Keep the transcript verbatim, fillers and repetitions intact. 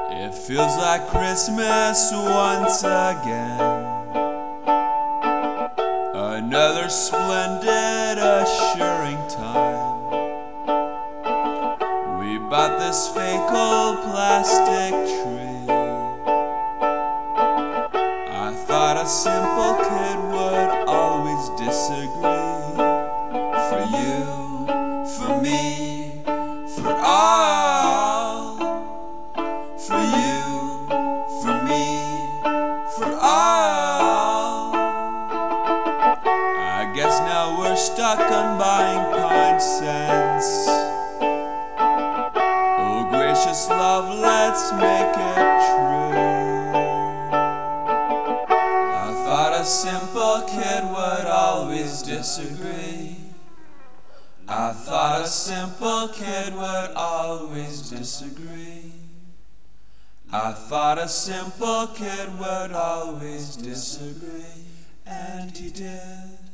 It feels like Christmas once again. Another splendid, assuring time. We bought this fake old plastic tree. I thought a simple kid would always disagree. For you, for me, for all. For you, for me, for all. I guess now we're stuck on buying pine cents. Oh gracious love, let's make it true. I thought a simple kid would always disagree. I thought a simple kid would always disagree. I thought a simple kid would always disagree, and he did.